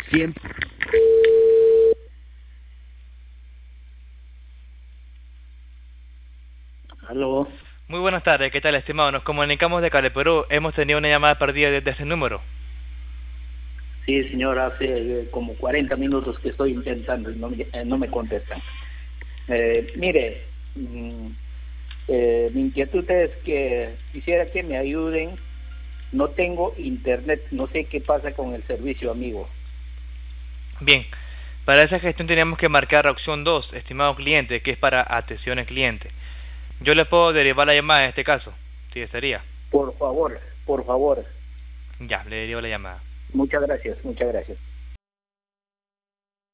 Siempre. Aló. Muy buenas tardes, ¿qué tal, estimado? Nos comunicamos de Cali, Perú. Hemos tenido una llamada perdida desde ese número. Sí, señor, hace como 40 minutos que estoy intentando y no me contestan. Mire, mi inquietud es que quisiera que me ayuden. No tengo internet, no sé qué pasa con el servicio, amigo. Bien, para esa gestión teníamos que marcar la opción 2, estimado cliente, que es para atención al cliente. Yo le puedo derivar la llamada en este caso, si desearía. Por favor, por favor. Ya, le derivo la llamada. Muchas gracias, muchas gracias.